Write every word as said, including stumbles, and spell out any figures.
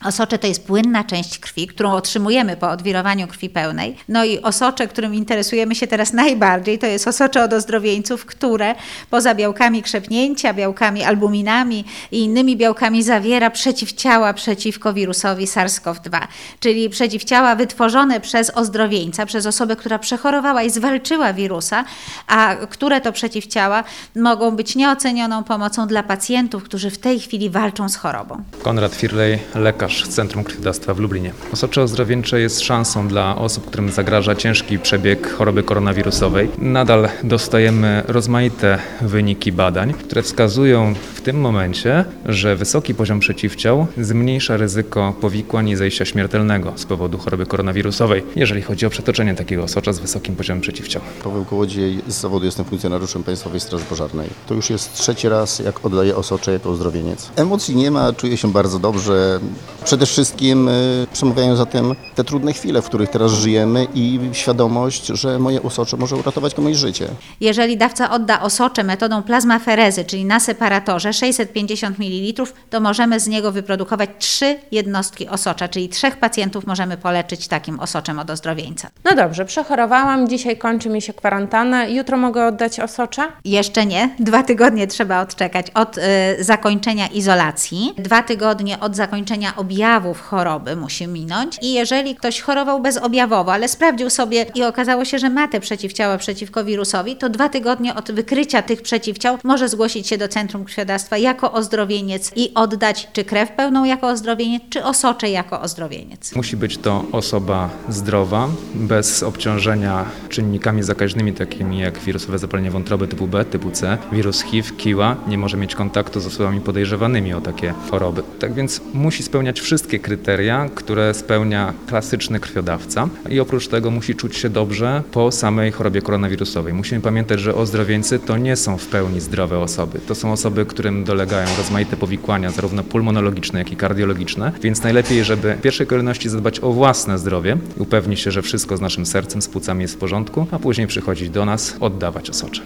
Osocze to jest płynna część krwi, którą otrzymujemy po odwirowaniu krwi pełnej. No i osocze, którym interesujemy się teraz najbardziej, to jest osocze od ozdrowieńców, które poza białkami krzepnięcia, białkami albuminami i innymi białkami zawiera przeciwciała przeciwko wirusowi SARS-CoV dwa, czyli przeciwciała wytworzone przez ozdrowieńca, przez osobę, która przechorowała i zwalczyła wirusa, a które to przeciwciała mogą być nieocenioną pomocą dla pacjentów, którzy w tej chwili walczą z chorobą. Konrad Firlej, lekarz z Centrum Krwiodawstwa w Lublinie. Osocze ozdrowieńcze jest szansą dla osób, którym zagraża ciężki przebieg choroby koronawirusowej. Nadal dostajemy rozmaite wyniki badań, które wskazują w tym momencie, że wysoki poziom przeciwciał zmniejsza ryzyko powikłań i zajścia śmiertelnego z powodu choroby koronawirusowej, jeżeli chodzi o przetoczenie takiego osocza z wysokim poziomem przeciwciał. Paweł Kołodziej, z zawodu jestem funkcjonariuszem Państwowej Straży Pożarnej. To już jest trzeci raz, jak oddaję osocze jako ozdrowieniec. Emocji nie ma, czuję się bardzo dobrze. Przede wszystkim y, przemawiają za tym te trudne chwile, w których teraz żyjemy i świadomość, że moje osocze może uratować komuś życie. Jeżeli dawca odda osocze metodą plazmaferezy, czyli na separatorze sześćset pięćdziesiąt mililitrów, to możemy z niego wyprodukować trzy jednostki osocza, czyli trzech pacjentów możemy poleczyć takim osoczem od ozdrowieńca. No dobrze, przechorowałam, dzisiaj kończy mi się kwarantanna, jutro mogę oddać osocza? Jeszcze nie, dwa tygodnie trzeba odczekać od y, zakończenia izolacji, dwa tygodnie od zakończenia objawów choroby musi minąć i jeżeli ktoś chorował bezobjawowo, ale sprawdził sobie i okazało się, że ma te przeciwciała przeciwko wirusowi, to dwa tygodnie od wykrycia tych przeciwciał może zgłosić się do Centrum Krwiodawstwa jako ozdrowieniec i oddać czy krew pełną jako ozdrowieniec, czy osocze jako ozdrowieniec. Musi być to osoba zdrowa, bez obciążenia czynnikami zakaźnymi takimi jak wirusowe zapalenie wątroby typu B, typu C, wirus H I V, kiła, nie może mieć kontaktu z osobami podejrzewanymi o takie choroby. Tak więc musi spełniać wszystkie kryteria, które spełnia klasyczny krwiodawca i oprócz tego musi czuć się dobrze po samej chorobie koronawirusowej. Musimy pamiętać, że ozdrowieńcy to nie są w pełni zdrowe osoby. To są osoby, którym dolegają rozmaite powikłania, zarówno pulmonologiczne, jak i kardiologiczne, więc najlepiej, żeby w pierwszej kolejności zadbać o własne zdrowie i upewnić się, że wszystko z naszym sercem, z płucami jest w porządku, a później przychodzić do nas, oddawać osocze.